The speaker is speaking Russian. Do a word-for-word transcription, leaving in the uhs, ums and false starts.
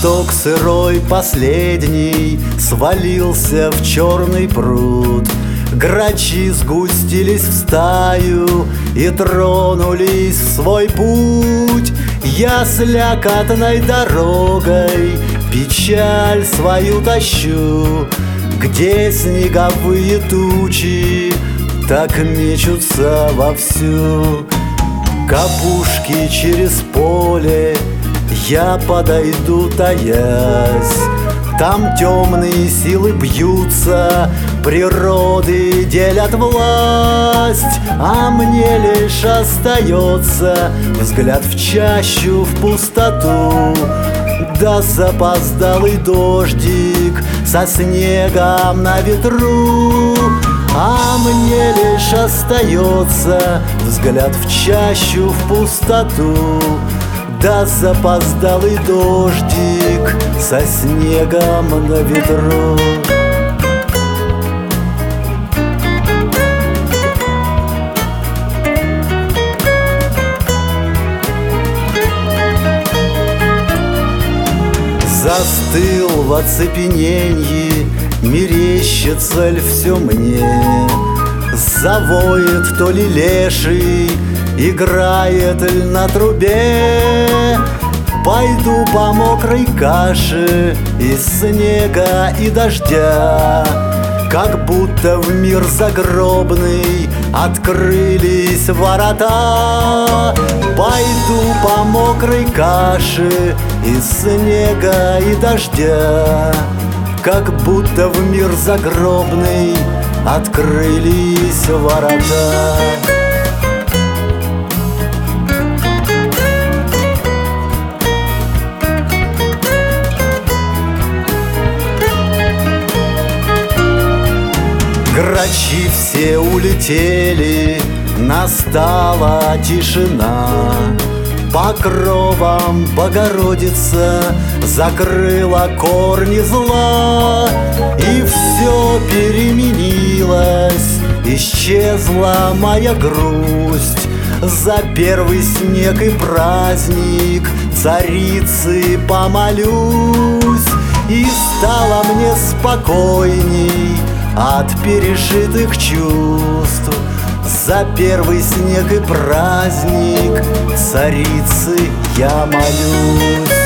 Поток сырой последний свалился в черный пруд. Грачи сгустились в стаю и тронулись в свой путь. Я слякотной дорогой печаль свою тащу, где снеговые тучи так мечутся вовсю. К опушке через поле я подойду, таясь. Там темные силы бьются, природы делят власть, а мне лишь остается взгляд в чащу, в пустоту. Да запоздалый дождик со снегом на ветру, а мне лишь остается взгляд в чащу, в пустоту. Да запоздалый дождик со снегом на ветру. Застыл в оцепененье, мерещится ль все мне? Завоет то ли леший, играет ль на трубе? Пойду по мокрой каше из снега и дождя, как будто в мир загробный открылись ворота. Пойду по мокрой каше из снега и дождя, как будто в мир загробный открылись ворота. Грачи все улетели, настала тишина. Покровом Богородица закрыла корни зла, и все переменилось, исчезла моя грусть. За первый снег и праздник царицы помолюсь, и стало мне спокойней от пережитых чувств. За первый снег и праздник царицы я молюсь.